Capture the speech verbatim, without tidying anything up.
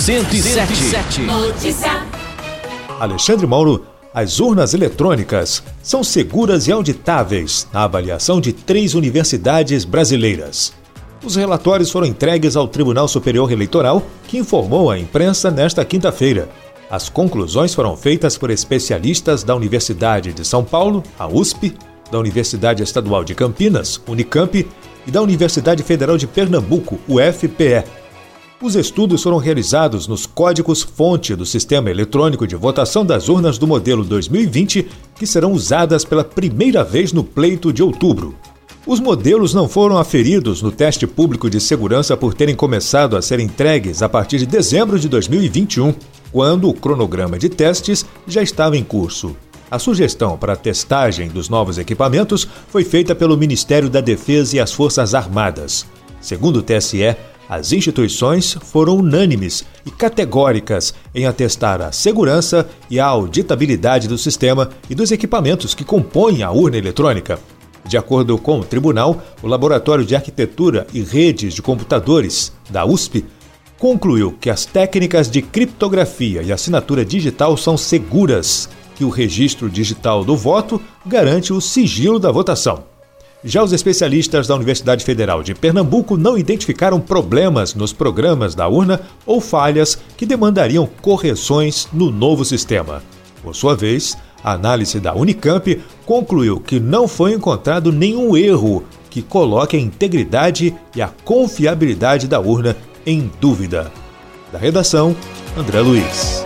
cento e sete. Notícia. Alexandre Mauro, as urnas eletrônicas são seguras e auditáveis na avaliação de três universidades brasileiras. Os relatórios foram entregues ao Tribunal Superior Eleitoral, que informou à imprensa nesta quinta-feira. As conclusões foram feitas por especialistas da Universidade de São Paulo, a U S P, da Universidade Estadual de Campinas, Unicamp, e da Universidade Federal de Pernambuco, U F P E. Os estudos foram realizados nos códigos-fonte do Sistema Eletrônico de Votação das Urnas do modelo dois mil e vinte, que serão usadas pela primeira vez no pleito de outubro. Os modelos não foram aferidos no teste público de segurança por terem começado a ser entregues a partir de dezembro de dois mil e vinte e um, quando o cronograma de testes já estava em curso. A sugestão para a testagem dos novos equipamentos foi feita pelo Ministério da Defesa e as Forças Armadas. Segundo o T S E, as instituições foram unânimes e categóricas em atestar a segurança e a auditabilidade do sistema e dos equipamentos que compõem a urna eletrônica. De acordo com o tribunal, o Laboratório de Arquitetura e Redes de Computadores, da U S P, concluiu que as técnicas de criptografia e assinatura digital são seguras, que o registro digital do voto garante o sigilo da votação. Já os especialistas da Universidade Federal de Pernambuco não identificaram problemas nos programas da urna ou falhas que demandariam correções no novo sistema. Por sua vez, a análise da Unicamp concluiu que não foi encontrado nenhum erro que coloque a integridade e a confiabilidade da urna em dúvida. Da redação, André Luiz.